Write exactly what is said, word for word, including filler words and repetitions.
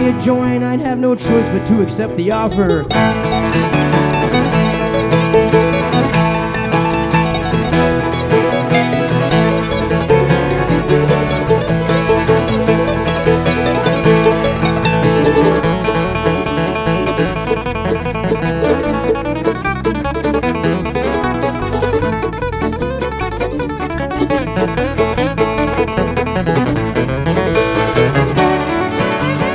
me a joint, I'd have no choice but to accept the offer.